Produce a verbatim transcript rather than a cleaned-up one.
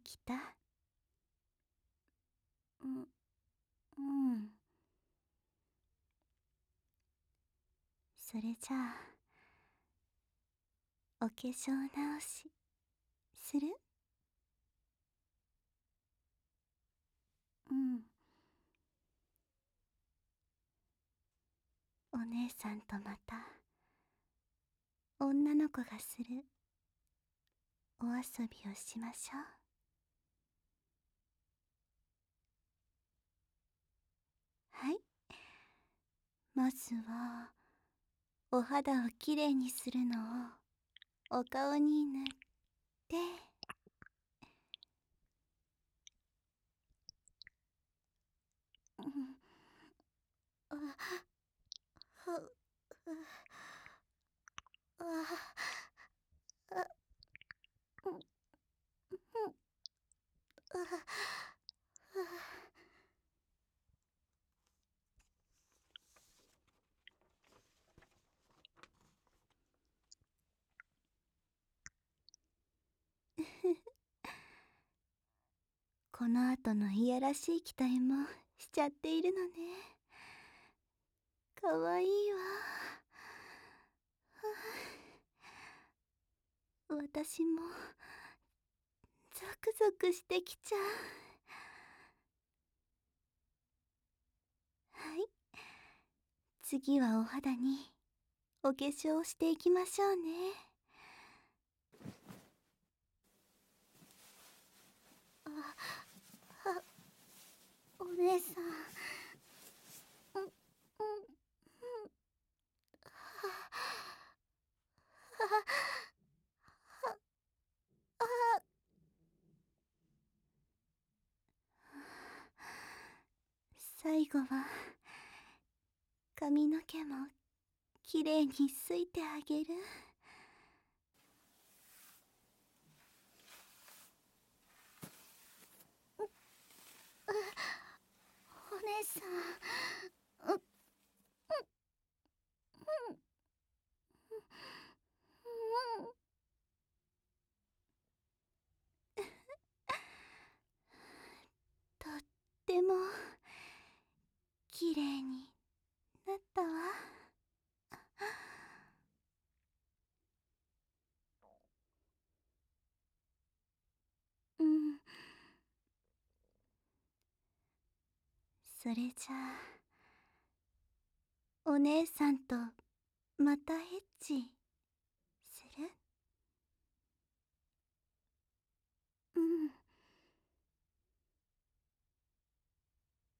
きた？うん、うん。それじゃあ、お化粧直し、する？うん。お姉さんとまた、女の子がする、お遊びをしましょう。はい。まずは、お肌をきれいにするのを、お顔に塗って、うん、あ、ふ、ふ、あ、あ、うん、うん、あ、この後のいやらしい期待もしちゃっているのね。かわいいわ。私もゾクゾクしてきちゃう。はい。次はお肌にお化粧をしていきましょうね。あ、あ、お姉さん。うん、うん、うん。最後は髪の毛もきれいにすいてあげる。お姉さん。う、うん、うん、とってもきれいになったわ。うん。それじゃあ、お姉さんとまたエッチ